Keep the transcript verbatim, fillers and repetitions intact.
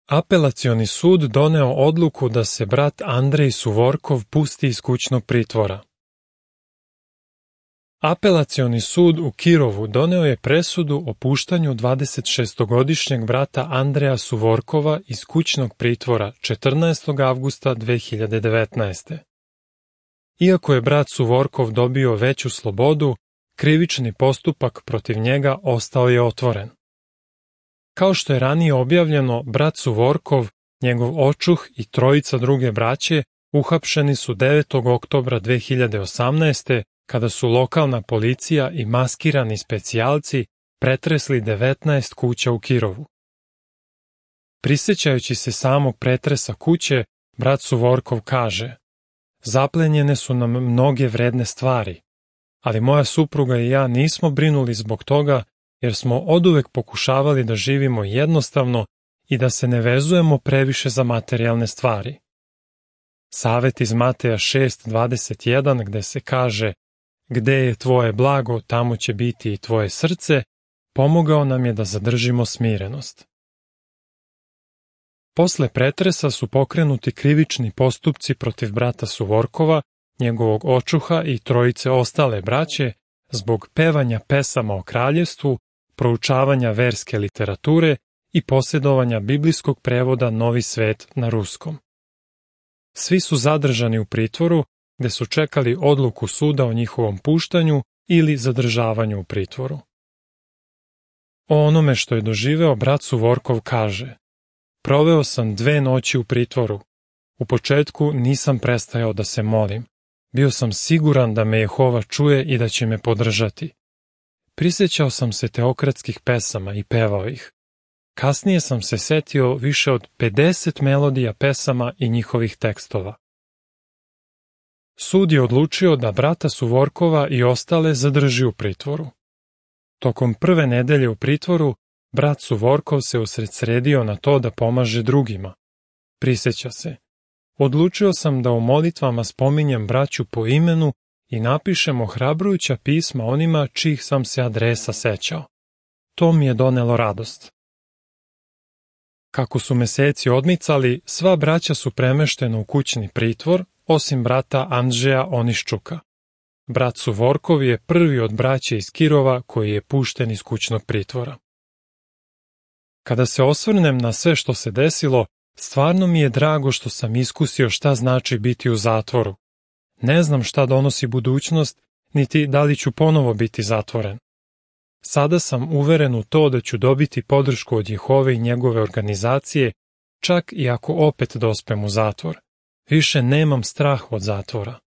Apelacioni sud doneo odluku da se brat Andrej Suvorkov pusti iz kućnog pritvora. Apelacioni sud u Kirovu doneo je presudu o puštanju dvadesetšestogodišnjeg brata Andreja Suvorkova iz kućnog pritvora četrnaestog avgusta dve hiljade devetnaeste. Iako je brat Suvorkov dobio veću slobodu, krivični postupak protiv njega ostao je otvoren. Kao što je ranije objavljeno, brat Suvorkov, njegov očuh i trojica druge braće uhapšeni su devetog oktobra dve hiljade osamnaeste. kada su lokalna policija i maskirani specijalci pretresli devetnaest kuća u Kirovu. Prisjećajući se samog pretresa kuće, brat Suvorkov kaže: "Zaplenjene su nam mnoge vredne stvari, ali moja supruga i ja nismo brinuli zbog toga jer smo oduvek pokušavali da živimo jednostavno i da se ne vezujemo previše za materijalne stvari." Savet iz Mateja šest dvadeset jedan gde se kaže: "Gde je tvoje blago, tamo će biti i tvoje srce", pomogao nam je da zadržimo smirenost. Posle pretresa su pokrenuti krivični postupci protiv brata Suvorkova, njegovog očuha i trojice ostale braće zbog pevanja pesama o kraljevstvu, proučavanja verske literature i posjedovanja biblijskog prevoda Novi svet na ruskom. Svi su zadržani u pritvoru, gde su čekali odluku suda o njihovom puštanju ili zadržavanju u pritvoru. O onome što je doživeo brat Suvorkov kaže: "Proveo sam dve noći u pritvoru. U početku nisam prestajao da se molim. Bio sam siguran da me Jehova čuje i da će me podržati. Prisjećao sam se teokratskih pesama i pevao ih. Kasnije sam se setio više od pedeset melodija pesama i njihovih tekstova." Sud je odlučio da brata Suvorkova i ostale zadrži u pritvoru. Tokom prve nedelje u pritvoru, brat Suvorkov se usredsredio na to da pomaže drugima. Prisjeća se: "Odlučio sam da u molitvama spominjem braću po imenu i napišem ohrabrujuća pisma onima čijih sam se adresa sećao. To mi je donelo radost." Kako su meseci odmicali, sva braća su premeštena u kućni pritvor, osim brata Andžeja Oniščuka. Brat Suvorkov je prvi od braće iz Kirova koji je pušten iz kućnog pritvora. Kada se osvrnem na sve što se desilo, stvarno mi je drago što sam iskusio šta znači biti u zatvoru. Ne znam šta donosi budućnost, niti da li ću ponovo biti zatvoren. Sada sam uveren u to da ću dobiti podršku od Jehove i njegove organizacije, čak i ako opet dospem u zatvor. Više nemam strah od zatvora.